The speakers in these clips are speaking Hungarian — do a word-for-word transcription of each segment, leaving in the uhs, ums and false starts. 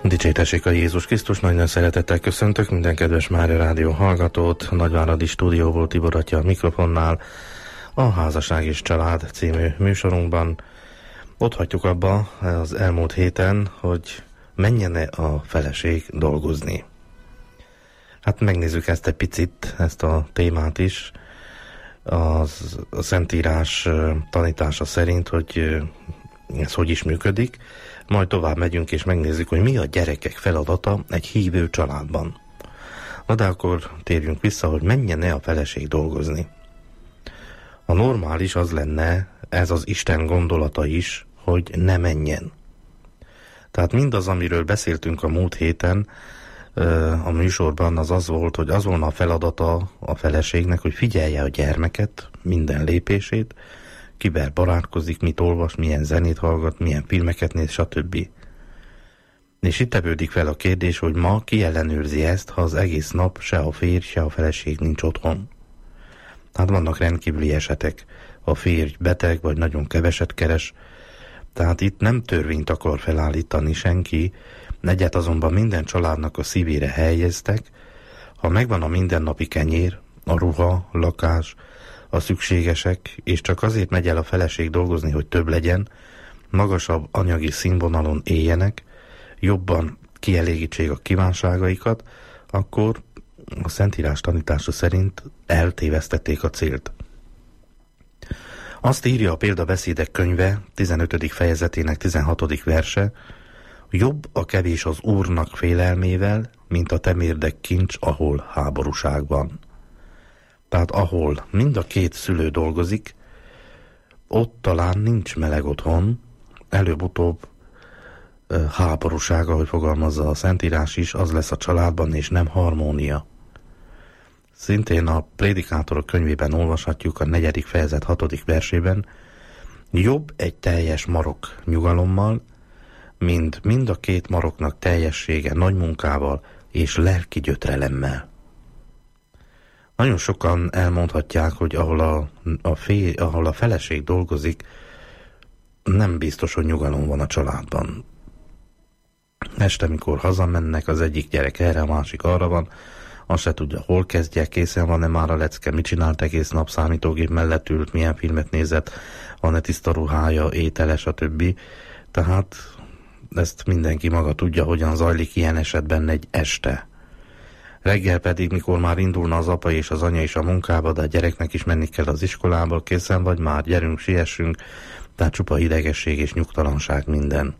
Dicsértessék a Jézus Krisztus, nagyon szeretettel köszöntök minden kedves Mária Rádió hallgatót. Nagyváradi stúdióból Tibor atya a mikrofonnál, a Házasság és Család című műsorunkban. Ott hagytuk abba az elmúlt héten, hogy menjen-e a feleség dolgozni. Hát megnézzük ezt egy picit, ezt a témát is. Az, a Szentírás tanítása szerint, hogy ez hogy is működik. Majd tovább megyünk és megnézzük, hogy mi a gyerekek feladata egy hívő családban. Na de akkor térjünk vissza, hogy menjen-e a feleség dolgozni. A normális az lenne, ez az Isten gondolata is, hogy ne menjen. Tehát mindaz, amiről beszéltünk a múlt héten a műsorban, az az volt, hogy az volna a feladata a feleségnek, hogy figyelje a gyermeket, minden lépését, kivel barátkozik, mit olvas, milyen zenét hallgat, milyen filmeket néz, stb. És itt tevődik fel a kérdés, hogy ma ki ellenőrzi ezt, ha az egész nap se a férj, se a feleség nincs otthon. Hát vannak rendkívüli esetek. A férj beteg, vagy nagyon keveset keres. Tehát itt nem törvényt akar felállítani senki, egyet azonban minden családnak a szívére helyeztek, ha megvan a mindennapi kenyér, a ruha, lakás, a szükségesek, és csak azért megy el a feleség dolgozni, hogy több legyen, magasabb anyagi színvonalon éljenek, jobban kielégítsék a kívánságaikat, akkor a Szentírás tanítása szerint eltévesztették a célt. Azt írja a Példabeszédek könyve tizenötödik fejezetének tizenhatodik verse, jobb a kevés az Úrnak félelmével, mint a temérdek kincs, ahol háborúság van. Tehát ahol mind a két szülő dolgozik, ott talán nincs meleg otthon, előbb-utóbb háborúság, ahogy fogalmazza a Szentírás is, az lesz a családban, és nem harmónia. Szintén a Prédikátorok könyvében olvashatjuk a negyedik fejezet hatodik versében, jobb egy teljes marok nyugalommal, mint mind a két maroknak teljessége nagy munkával és lelki gyötrelemmel. Nagyon sokan elmondhatják, hogy ahol a, a, fél, ahol a feleség dolgozik, nem biztos, hogy nyugalom van a családban. Este, mikor hazamennek, az egyik gyerek erre, a másik arra van, azt se tudja, hol kezdje, készen van-e már a lecke, mit csinált egész nap, számítógép mellett ült, milyen filmet nézett, van-e tiszta ruhája, étele, stb. Tehát ezt mindenki maga tudja, hogyan zajlik ilyen esetben egy este. Reggel pedig, mikor már indulna az apa és az anya is a munkába, de a gyereknek is menni kell az iskolába, készen vagy már, gyerünk, siessünk, tehát csupa idegesség és nyugtalanság minden.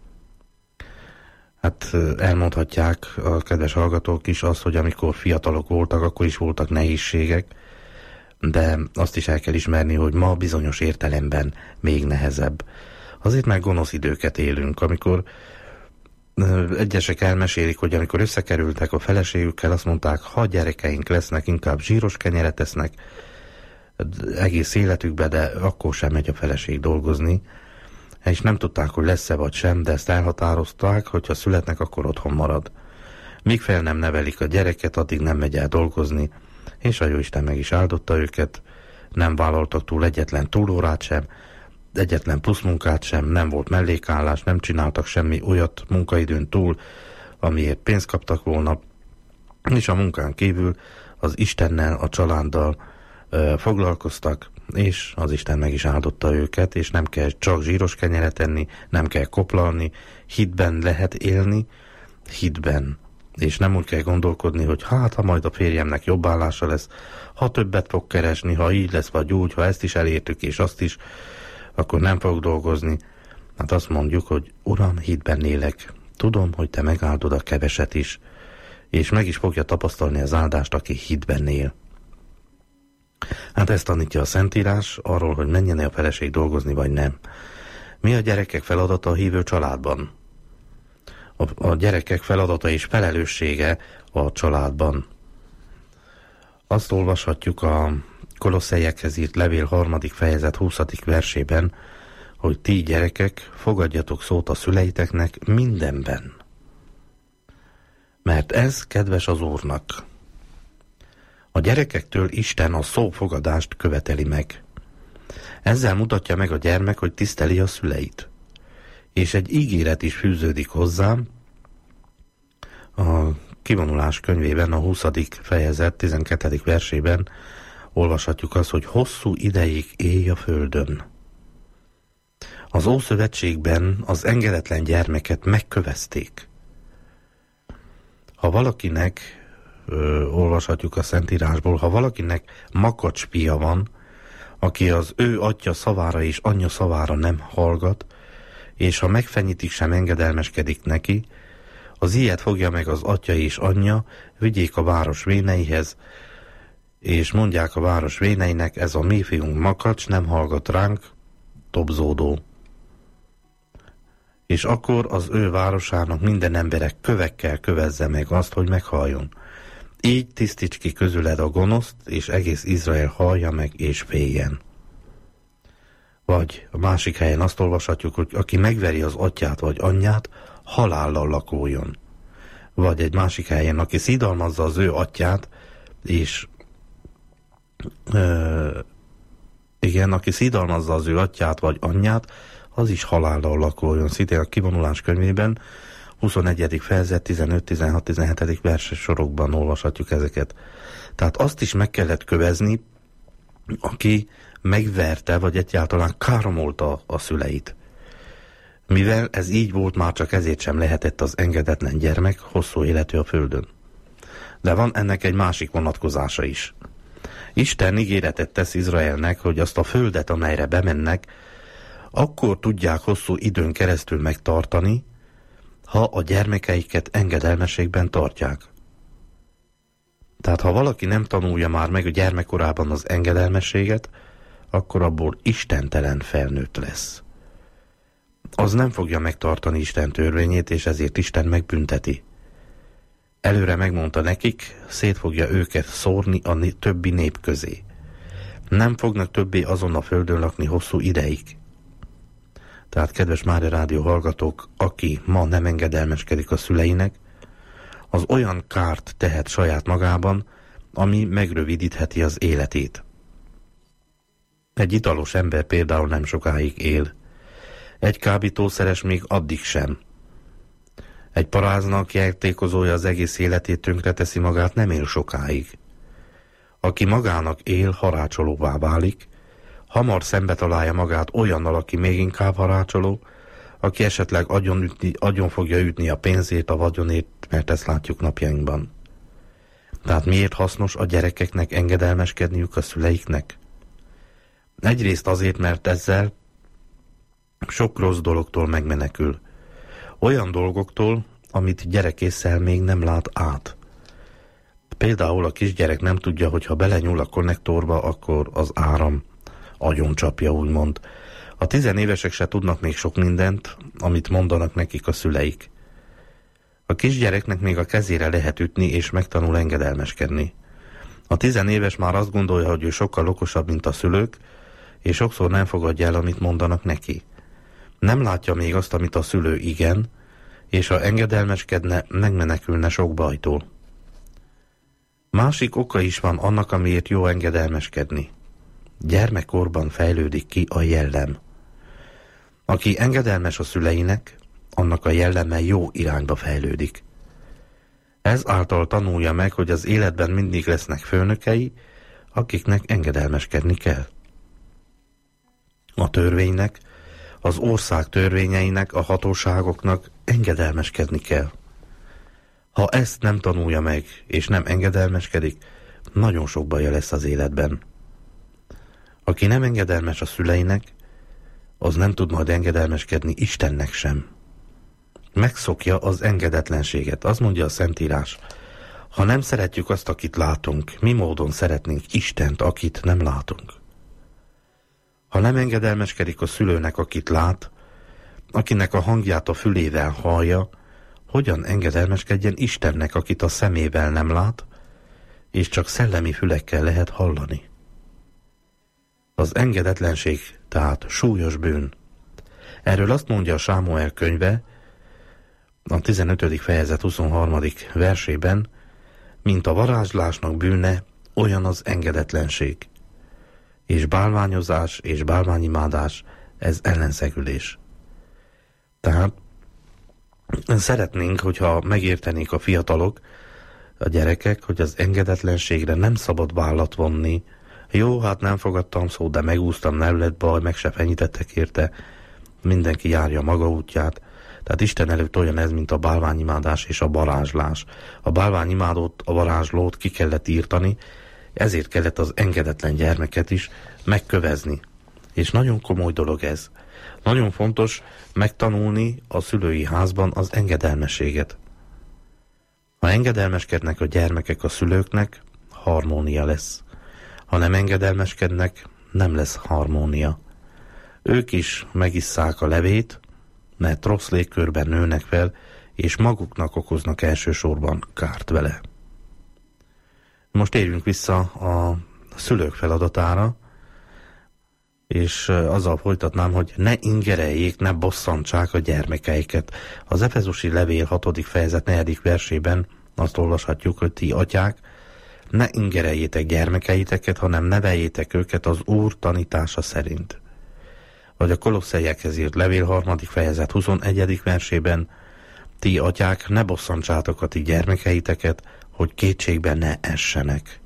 Hát elmondhatják a kedves hallgatók is azt, hogy amikor fiatalok voltak, akkor is voltak nehézségek, de azt is el kell ismerni, hogy ma bizonyos értelemben még nehezebb. Azért meg gonosz időket élünk, amikor egyesek elmesélik, hogy amikor összekerültek a feleségükkel, azt mondták, ha gyerekeink lesznek, inkább zsíros kenyeret esznek egész életükbe, de akkor sem megy a feleség dolgozni. És nem tudták, hogy lesz-e vagy sem, de ezt elhatározták, hogyha születnek, akkor otthon marad. Míg fel nem nevelik a gyereket, addig nem megy el dolgozni, és a Jóisten meg is áldotta őket, nem vállaltak túl egyetlen túlórát sem, egyetlen plusz munkát sem, nem volt mellékállás, nem csináltak semmi olyat munkaidőn túl, amiért pénzt kaptak volna, és a munkán kívül az Istennel, a családdal ö, foglalkoztak, és az Isten meg is áldotta őket, és nem kell csak zsíros kenyeret enni, nem kell koplalni, hitben lehet élni, hitben. És nem úgy kell gondolkodni, hogy hát, ha majd a férjemnek jobb állása lesz, ha többet fog keresni, ha így lesz, vagy úgy, ha ezt is elértük, és azt is, akkor nem fog dolgozni. Hát azt mondjuk, hogy Uram, hitben élek, tudom, hogy te megáldod a keveset is, és meg is fogja tapasztalni az áldást, aki hitben él. Hát ezt tanítja a Szentírás arról, hogy menjen-e a feleség dolgozni, vagy nem. Mi a gyerekek feladata a hívő családban? A, a gyerekek feladata és felelőssége a családban. Azt olvashatjuk a Kolosszeiekhez írt levél harmadik fejezet huszadik versében, hogy ti gyerekek, fogadjatok szót a szüleiteknek mindenben. Mert ez kedves az Úrnak. A gyerekektől Isten a szófogadást követeli meg. Ezzel mutatja meg a gyermek, hogy tiszteli a szüleit. És egy ígéret is fűződik hozzám, A Kivonulás könyvében, a huszadik fejezet tizenkettedik versében olvashatjuk azt, hogy hosszú ideig élj a földön. Az Ószövetségben az engedetlen gyermeket megkövezték. Ha valakinek, ö, olvashatjuk a Szentírásból, ha valakinek makacspia van, aki az ő atya szavára és anyja szavára nem hallgat, és ha megfenyítik, sem engedelmeskedik neki, az ilyet fogja meg az atya és anyja, vigyék a város véneihez, és mondják a város véneinek, ez a mi fiunk makacs, nem hallgat ránk, tobzódó. És akkor az ő városának minden emberek kövekkel kövezze meg azt, hogy meghalljon. Így tisztíts ki közüled a gonoszt, és egész Izrael hallja meg és féljen. Vagy a másik helyen azt olvashatjuk, hogy aki megveri az atyát vagy anyját, halállal lakóljon. Vagy egy másik helyen, aki szidalmazza az ő atyát, és ö, igen, aki szidalmazza az ő atyát vagy anyját, az is halállal lakoljon. Szintén a Kivonulás könyvében, huszonegyedik fejezet, tizenöt, tizenhat, tizenhetedik verses sorokban olvashatjuk ezeket. Tehát azt is meg kellett kövezni, aki megverte, vagy egyáltalán káromolta a szüleit. Mivel ez így volt, már csak ezért sem lehetett az engedetlen gyermek hosszú életű a földön. De van ennek egy másik vonatkozása is. Isten ígéretet tesz Izraelnek, hogy azt a földet, amelyre bemennek, akkor tudják hosszú időn keresztül megtartani, ha a gyermekeiket engedelmességben tartják. Tehát ha valaki nem tanulja már meg a gyermekkorában az engedelmességet, akkor abból istentelen felnőtt lesz. Az nem fogja megtartani Isten törvényét, és ezért Isten megbünteti. Előre megmondta nekik, szét fogja őket szórni a többi nép közé. Nem fognak többé azon a földön lakni hosszú ideig. Tehát, kedves Mária Rádió hallgatók, aki ma nem engedelmeskedik a szüleinek, az olyan kárt tehet saját magában, ami megrövidítheti az életét. Egy italos ember például nem sokáig él. Egy kábítószeres még addig sem. Egy paráznak játékozója az egész életét tönkreteszi magát, nem él sokáig. Aki magának él, harácsolóvá válik, hamar szembe találja magát olyannal, aki még inkább harácsoló, aki esetleg agyon, ütni, agyon fogja ütni a pénzét, a vagyonét, mert ezt látjuk napjainkban. Tehát miért hasznos a gyerekeknek engedelmeskedniük a szüleiknek? Egyrészt azért, mert ezzel sok rossz dologtól megmenekül. Olyan dolgoktól, amit gyerekésszel még nem lát át. Például a kisgyerek nem tudja, hogy ha belenyúl a konnektorba, akkor az áram agyoncsapja, úgymond. A tizenévesek se tudnak még sok mindent, amit mondanak nekik a szüleik. A kisgyereknek még a kezére lehet ütni, és megtanul engedelmeskedni. A tizenéves már azt gondolja, hogy ő sokkal okosabb, mint a szülők, és sokszor nem fogadja el, amit mondanak neki. Nem látja még azt, amit a szülő igen, és ha engedelmeskedne, megmenekülne sok bajtól. Másik oka is van annak, amiért jó engedelmeskedni. Gyermekkorban fejlődik ki a jellem. Aki engedelmes a szüleinek, annak a jelleme jó irányba fejlődik. Ez által tanulja meg, hogy az életben mindig lesznek főnökei, akiknek engedelmeskedni kell. A törvénynek, az ország törvényeinek, a hatóságoknak engedelmeskedni kell. Ha ezt nem tanulja meg, és nem engedelmeskedik, nagyon sok baja lesz az életben. Aki nem engedelmes a szüleinek, az nem tud majd engedelmeskedni Istennek sem. Megszokja az engedetlenséget. Azt mondja a Szentírás, ha nem szeretjük azt, akit látunk, mi módon szeretnénk Istent, akit nem látunk? Ha nem engedelmeskedik a szülőnek, akit lát, akinek a hangját a fülével hallja, hogyan engedelmeskedjen Istennek, akit a szemével nem lát, és csak szellemi fülekkel lehet hallani? Az engedetlenség tehát súlyos bűn. Erről azt mondja a Sámuel könyve, a tizenötödik fejezet huszonharmadik versében, mint a varázslásnak bűne, olyan az engedetlenség. És bálványozás és bálványimádás, ez ellenszegülés. Tehát Szeretnénk, hogyha megértenék a fiatalok, a gyerekek, hogy az engedetlenségre nem szabad vállat vonni. Jó, hát nem fogadtam szó, de megúsztam, nem lett baj, meg se fenyítettek érte. Mindenki járja maga útját. Tehát Isten előtt olyan ez, mint a bálványimádás és a varázslás. A bálványimádót, a varázslót ki kellett írtani, ezért kellett az engedetlen gyermeket is megkövezni. És nagyon komoly dolog ez. Nagyon fontos megtanulni a szülői házban az engedelmességet. Ha engedelmeskednek a gyermekek a szülőknek, harmónia lesz. Ha nem engedelmeskednek, nem lesz harmónia. Ők is megisszák a levét, mert rossz légkörben nőnek fel, és maguknak okoznak elsősorban kárt vele. Most érjünk vissza a szülők feladatára, és azzal folytatnám, hogy ne ingereljék, ne bosszantsák a gyermekeiket. Az Efezusi levél hatodik fejezet negyedik versében azt olvashatjuk, hogy ti atyák, ne ingereljétek gyermekeiteket, hanem neveljétek őket az Úr tanítása szerint. Vagy a Kolosszaiakhoz írt levél harmadik fejezet huszonegyedik versében, ti atyák, ne bosszantsátok a ti gyermekeiteket, hogy kétségben ne essenek.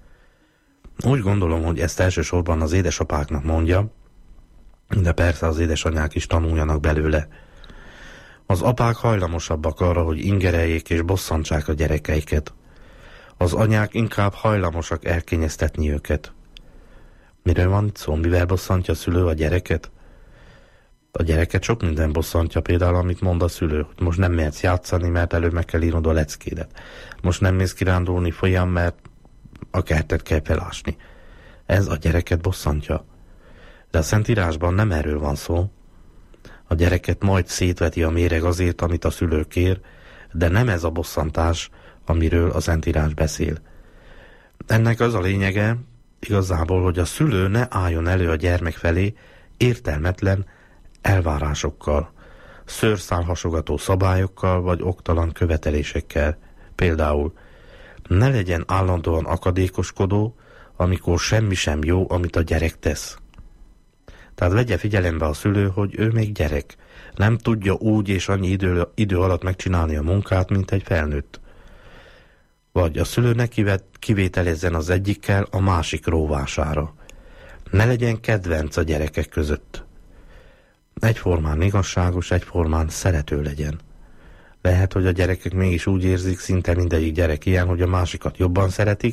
Úgy gondolom, hogy ezt elsősorban az édesapáknak mondja, de persze az édesanyák is tanuljanak belőle. Az apák hajlamosabbak arra, hogy ingereljék és bosszantsák a gyerekeiket. Az anyák inkább hajlamosak elkényeztetni őket. Miről van itt szó? Mivel bosszantja a szülő a gyereket? A gyereket sok minden bosszantja, például amit mond a szülő, hogy most nem mehetsz játszani, mert előbb meg kell írnod a leckédet. Most nem mész kirándulni folyam, mert a kertet kell felásni. Ez a gyereket bosszantja. De a Szentírásban nem erről van szó. A gyereket majd szétveti a méreg azért, amit a szülő kér, de nem ez a bosszantás, amiről a Szentírás beszél. Ennek az a lényege igazából, hogy a szülő ne álljon elő a gyermek felé értelmetlen elvárásokkal, szőrszálhasogató szabályokkal vagy oktalan követelésekkel. Például ne legyen állandóan akadékoskodó, amikor semmi sem jó, amit a gyerek tesz. Tehát vegye figyelembe a szülő, hogy ő még gyerek. Nem tudja úgy és annyi idő, idő alatt megcsinálni a munkát, mint egy felnőtt. Vagy a szülő ne kivételezzen az egyikkel a másik róvására. Ne legyen kedvenc a gyerekek között. Egyformán igazságos, egyformán szerető legyen. Lehet, hogy a gyerekek mégis úgy érzik, szinte mindegyik gyerek ilyen, hogy a másikat jobban szeretik,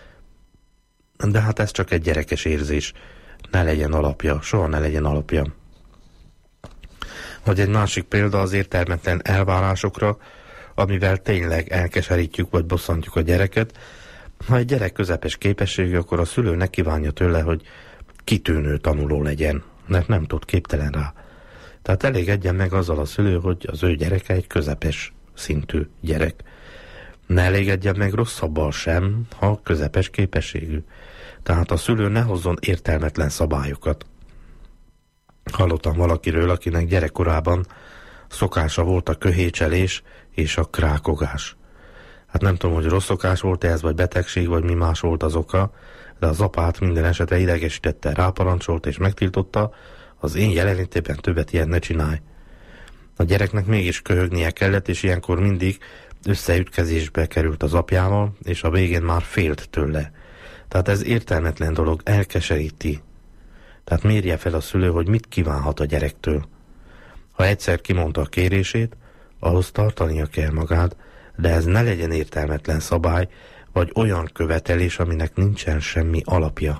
de hát ez csak egy gyerekes érzés. Ne legyen alapja, soha ne legyen alapja. Vagy egy másik példa az értelmetlen elvárásokra, amivel tényleg elkeserítjük vagy bosszantjuk a gyereket. Ha egy gyerek közepes képességű, akkor a szülő ne kívánja tőle, hogy kitűnő tanuló legyen, mert nem tud, képtelen rá. Tehát elégedjen meg azzal a szülő, hogy az ő gyereke egy közepes szintű gyerek. Ne elégedjen meg rosszabbal sem, ha közepes képességű. Tehát a szülő ne hozzon értelmetlen szabályokat. Hallottam valakiről, akinek gyerekkorában szokása volt a köhécselés és a krákogás. Hát nem tudom, hogy rossz szokás volt-e ez, vagy betegség, vagy mi más volt az oka, de az apát minden esetre idegesítette, ráparancsolt és megtiltotta, az én jelenlétében többet ilyen ne csinálj. A gyereknek mégis köhögnie kellett, és ilyenkor mindig összeütkezésbe került az apjával, és a végén már félt tőle. Tehát ez értelmetlen dolog, elkeseríti. Tehát mérje fel a szülő, hogy mit kívánhat a gyerektől. Ha egyszer kimondta a kérését, ahhoz tartania kell magát, de ez ne legyen értelmetlen szabály, vagy olyan követelés, aminek nincsen semmi alapja.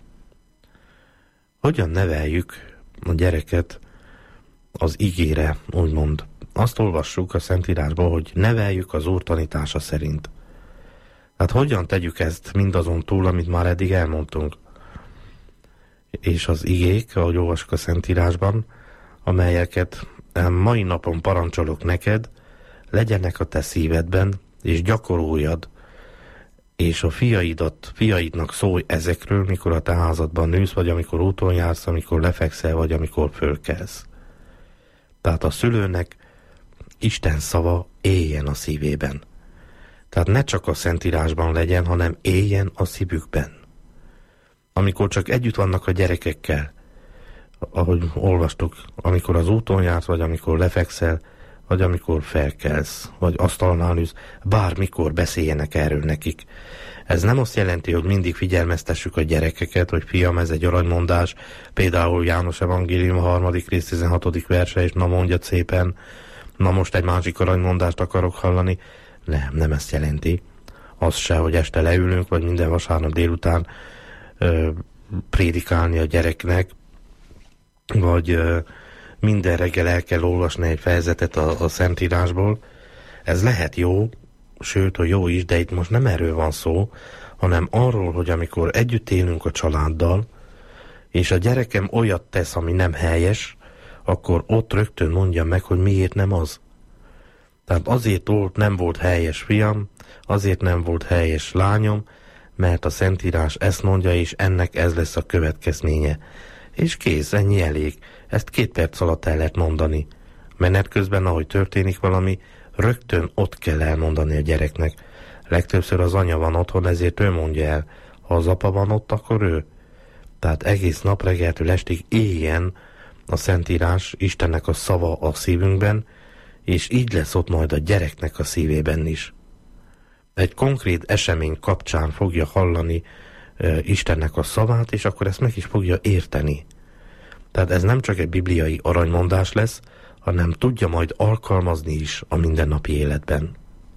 Hogyan neveljük a gyereket az igére, úgymond? Azt olvassuk a Szentírásból, hogy neveljük az Úr tanítása szerint. Hát hogyan tegyük ezt mindazon túl, amit már eddig elmondtunk? És az igék, ahogy olvassuk a Szentírásban, amelyeket mai napon parancsolok neked, legyenek a te szívedben, és gyakoroljad, és a fiaidat, fiaidnak szólj ezekről, mikor a te házadban nősz, vagy amikor úton jársz, amikor lefekszel, vagy amikor fölkelsz. Tehát a szülőnek Isten szava éljen a szívében. Tehát ne csak a Szentírásban legyen, hanem éljen a szívükben. Amikor csak együtt vannak a gyerekekkel, ahogy olvastuk, amikor az úton jársz, vagy amikor lefekszel, vagy amikor felkelsz, vagy asztalnál ülsz, bármikor beszéljenek erről nekik. Ez nem azt jelenti, hogy mindig figyelmeztessük a gyerekeket, hogy fiam, ez egy aranymondás, például János Evangélium a harmadik rész tizenhatodik verse, és na mondjad szépen, na most egy másik aranymondást akarok hallani. Nem, nem ezt jelenti. Az se, hogy este leülünk, vagy minden vasárnap délután ö, prédikálni a gyereknek, vagy ö, minden reggel el kell olvasni egy fejezetet a, a Szentírásból. Ez lehet jó, sőt, hogy jó is, de itt most nem erről van szó, hanem arról, hogy amikor együtt élünk a családdal, és a gyerekem olyat tesz, ami nem helyes, akkor ott rögtön mondja meg, hogy miért nem az. Tehát azért volt, nem volt helyes fiam, azért nem volt helyes lányom, mert a Szentírás ezt mondja, és ennek ez lesz a következménye. És kész, ennyi elég. Ezt két perc alatt el lehet mondani. Menet közben, ahogy történik valami, rögtön ott kell elmondani a gyereknek. Legtöbbször az anya van otthon, ezért ő mondja el. Ha az apa van ott, akkor ő. Tehát egész nap reggeltől estig éljen a Szentírás, Istennek a szava a szívünkben, és így lesz ott majd a gyereknek a szívében is. Egy konkrét esemény kapcsán fogja hallani e, Istennek a szavát, és akkor ezt meg is fogja érteni. Tehát ez nem csak egy bibliai aranymondás lesz, hanem tudja majd alkalmazni is a mindennapi életben.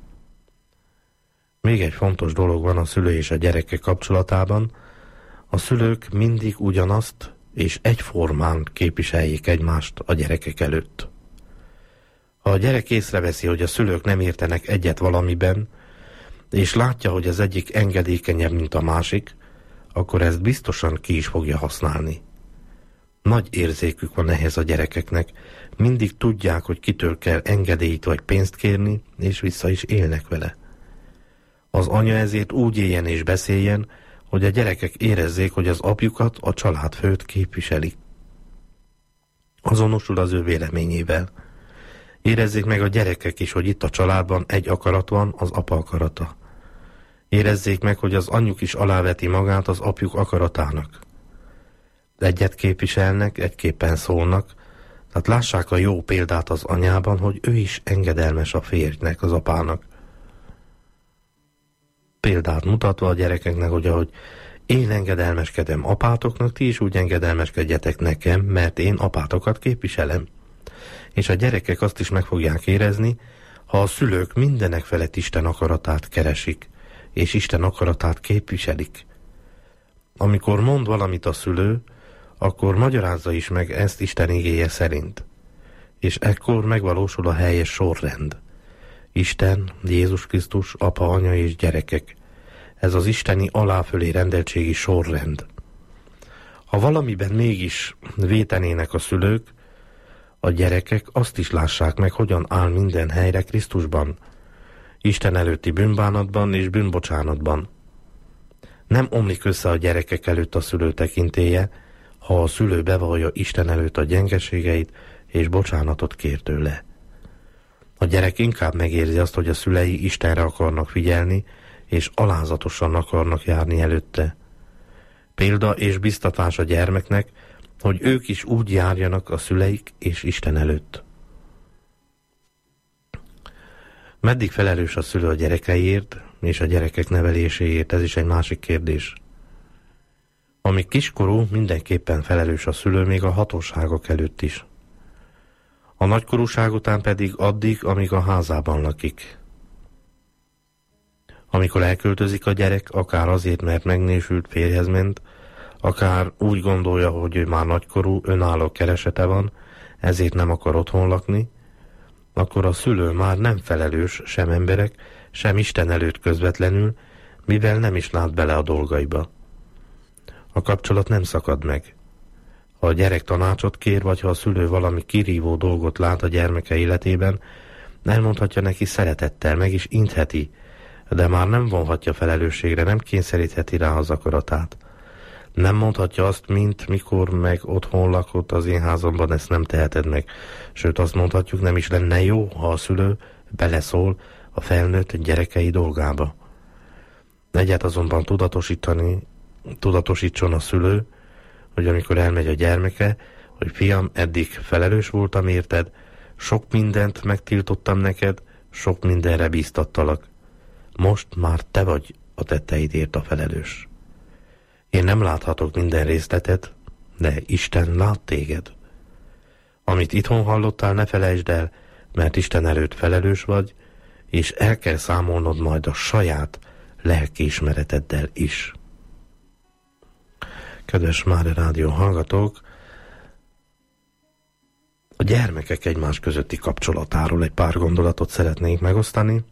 Még egy fontos dolog van a szülő és a gyereke kapcsolatában. A szülők mindig ugyanazt és egyformán képviseljék egymást a gyerekek előtt. Ha a gyerek észreveszi, hogy a szülők nem értenek egyet valamiben, és látja, hogy az egyik engedékenyebb, mint a másik, akkor ezt biztosan ki is fogja használni. Nagy érzékük van ehhez a gyerekeknek, mindig tudják, hogy kitől kell engedélyt vagy pénzt kérni, és vissza is élnek vele. Az anya ezért úgy éljen és beszéljen, hogy a gyerekek érezzék, hogy az apjukat, a családfőt képviseli. Azonosul az ő véleményével. Érezzék meg a gyerekek is, hogy itt a családban egy akarat van, az apa akarata. Érezzék meg, hogy az anyjuk is aláveti magát az apjuk akaratának. Egyet képviselnek, egyképpen szólnak, tehát lássák a jó példát az anyában, hogy ő is engedelmes a férjnek, az apának. Példát mutatva a gyerekeknek, hogy ahogy én engedelmeskedem apátoknak, ti is úgy engedelmeskedjetek nekem, mert én apátokat képviselem. És a gyerekek azt is meg fogják érezni, ha a szülők mindenek felett Isten akaratát keresik, és Isten akaratát képviselik. Amikor mond valamit a szülő, akkor magyarázza is meg ezt Isten igéje szerint. És ekkor megvalósul a helyes sorrend. Isten, Jézus Krisztus, apa, anya és gyerekek. Ez az isteni aláfölé rendeltségi sorrend. Ha valamiben mégis vétenének a szülők, a gyerekek azt is lássák meg, hogyan áll minden helyre Krisztusban, Isten előtti bűnbánatban és bűnbocsánatban. Nem omlik össze a gyerekek előtt a szülő tekintélye, ha a szülő bevallja Isten előtt a gyengeségeit és bocsánatot kér tőle. A gyerek inkább megérzi azt, hogy a szülei Istenre akarnak figyelni, és alázatosan akarnak járni előtte. Példa és biztatás a gyermeknek, hogy ők is úgy járjanak a szüleik és Isten előtt. Meddig felelős a szülő a gyerekeiért és a gyerekek neveléséért, ez is egy másik kérdés. Amíg kiskorú, mindenképpen felelős a szülő még a hatóságok előtt is. A nagykorúság után pedig addig, amíg a házában lakik. Amikor elköltözik a gyerek, akár azért, mert megnésült, férjhez ment, akár úgy gondolja, hogy ő már nagykorú, önálló keresete van, ezért nem akar otthon lakni, akkor a szülő már nem felelős sem emberek, sem Isten előtt közvetlenül, mivel nem is lát bele a dolgaiba. A kapcsolat nem szakad meg. Ha a gyerek tanácsot kér, vagy ha a szülő valami kirívó dolgot lát a gyermeke életében, elmondhatja neki szeretettel, meg is intheti, de már nem vonhatja felelősségre, nem kényszerítheti rá az akaratát. Nem mondhatja azt, mint mikor meg otthon lakott az én házamban, ezt nem teheted meg. Sőt, azt mondhatjuk, nem is lenne jó, ha a szülő beleszól a felnőtt gyerekei dolgába. Egyet azonban tudatosítani, tudatosítson a szülő, hogy amikor elmegy a gyermeke, hogy fiam, eddig felelős voltam érted, Sok mindent megtiltottam neked, sok mindenre bíztattalak. Most már te vagy a tetteidért a felelős. Én nem láthatok minden részletet, de Isten lát téged. Amit itthon hallottál, ne felejtsd el, mert Isten előtt felelős vagy, és el kell számolnod majd a saját lelkiismereteddel is. Kedves Mária Rádió hallgatók, a gyermekek egymás közötti kapcsolatáról egy pár gondolatot szeretnék megosztani.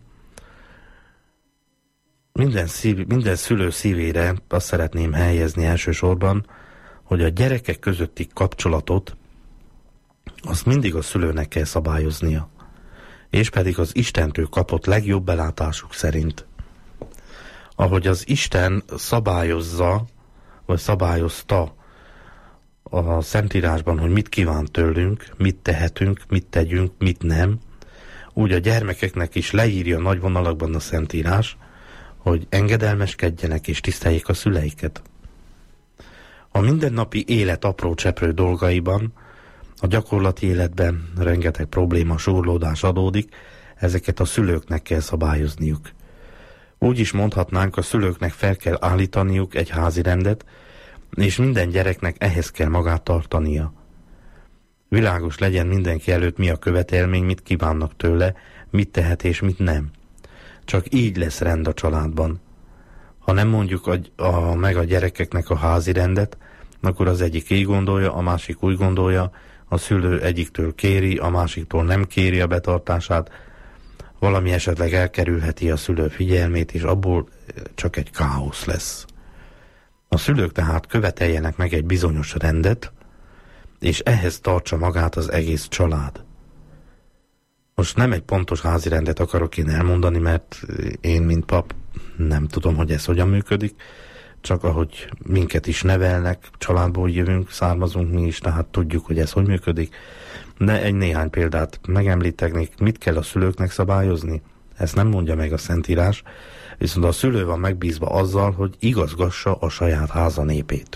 Minden, szív, minden szülő szívére azt szeretném helyezni elsősorban, hogy a gyerekek közötti kapcsolatot azt mindig a szülőnek kell szabályoznia, és pedig az Istentől kapott legjobb belátásuk szerint. Ahogy az Isten szabályozza, vagy szabályozta a Szentírásban, hogy mit kíván tőlünk, mit tehetünk, mit tegyünk, mit nem, úgy a gyermekeknek is leírja nagy vonalakban a Szentírás, hogy engedelmeskedjenek és tiszteljék a szüleiket. A mindennapi élet apró cseprő dolgaiban, a gyakorlati életben rengeteg probléma, súrlódás adódik, ezeket a szülőknek kell szabályozniuk. Úgy is mondhatnánk, a szülőknek fel kell állítaniuk egy házi rendet, és minden gyereknek ehhez kell magát tartania. Világos legyen mindenki előtt, mi a követelmény, mit kívánnak tőle, mit tehet és mit nem. Csak így lesz rend a családban. Ha nem mondjuk a, a, meg a gyerekeknek a házi rendet, akkor az egyik így gondolja, a másik úgy gondolja, a szülő egyiktől kéri, a másiktól nem kéri a betartását, valami esetleg elkerülheti a szülő figyelmét, és abból csak egy káosz lesz. A szülők tehát követeljenek meg egy bizonyos rendet, és ehhez tartsa magát az egész család. Most nem egy pontos házi rendet akarok én elmondani, mert én, mint pap, nem tudom, hogy ez hogyan működik, csak ahogy minket is nevelnek, családból jövünk, származunk mi is, tehát tudjuk, hogy ez hogy működik. De egy néhány példát megemlítenék, mit kell a szülőknek szabályozni? Ezt nem mondja meg a Szentírás, viszont a szülő van megbízva azzal, hogy igazgassa a saját háza népét.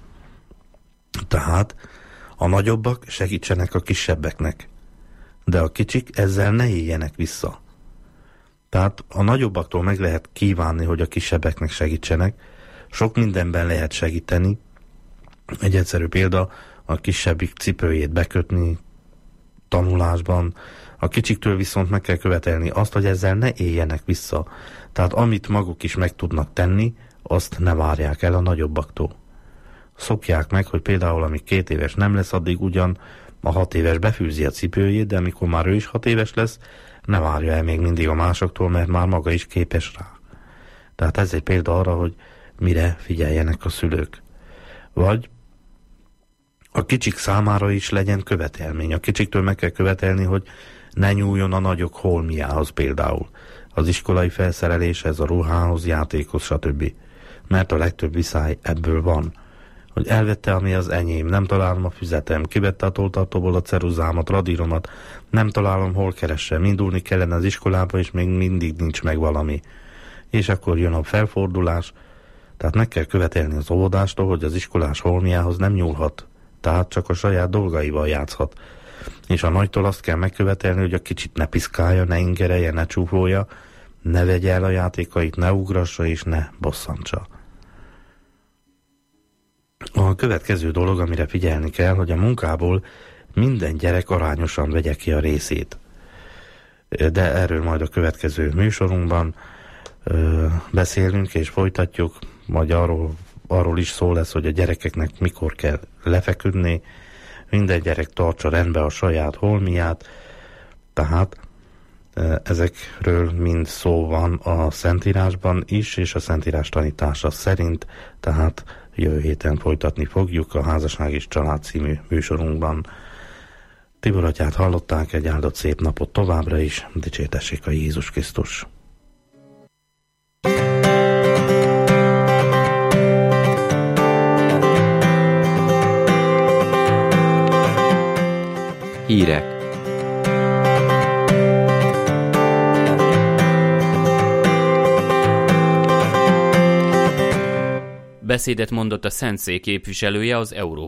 Tehát a nagyobbak segítsenek a kisebbeknek, de a kicsik ezzel ne éljenek vissza. Tehát a nagyobbaktól meg lehet kívánni, hogy a kisebbeknek segítsenek, sok mindenben lehet segíteni. Egy egyszerű példa, a kisebbik cipőjét bekötni tanulásban, a kicsiktől viszont meg kell követelni azt, hogy ezzel ne éljenek vissza. Tehát amit maguk is meg tudnak tenni, azt ne várják el a nagyobbaktól. Szokják meg, hogy például amíg két éves nem lesz, addig ugyan a hat éves befűzi a cipőjét, de amikor már ő is hat éves lesz, ne várja el még mindig a másoktól, mert már maga is képes rá. Tehát ez egy példa arra, hogy mire figyeljenek a szülők. Vagy a kicsik számára is legyen követelmény. A kicsiktől meg kell követelni, hogy ne nyúljon a nagyok holmiához például. Az iskolai felszereléshez, a ruhához, játékhoz, stb. Mert a legtöbb viszály ebből van. Hogy elvette, ami az enyém, nem találom a füzetem, kivette a toltartóból a ceruzámat, radíromat, nem találom, hol keressem, indulni kellene az iskolába, és még mindig nincs meg valami. És akkor jön a felfordulás, tehát meg kell követelni az óvodástól, hogy az iskolás holmiához nem nyúlhat, tehát csak a saját dolgaival játszhat. És a nagytól azt kell megkövetelni, hogy a kicsit ne piszkálja, ne ingerelje, ne csúfolja, ne vegye el a játékait, ne ugrassa és ne bosszantsa. A következő dolog, amire figyelni kell, hogy a munkából minden gyerek arányosan vegye ki a részét. De erről majd a következő műsorunkban ö, beszélünk és folytatjuk, majd arról, arról is szó lesz, hogy a gyerekeknek mikor kell lefeküdni, minden gyerek tartsa rendbe a saját holmiát, tehát ezekről mind szó van a Szentírásban is, és a Szentírás tanítása szerint, tehát jövő héten folytatni fogjuk a Házasság és Család című műsorunkban. Tibor atyát hallották, egy áldott szép napot továbbra is, dicsértessék a Jézus Krisztus! Hírek. Beszédet mondott a Szentszék képviselője az Európai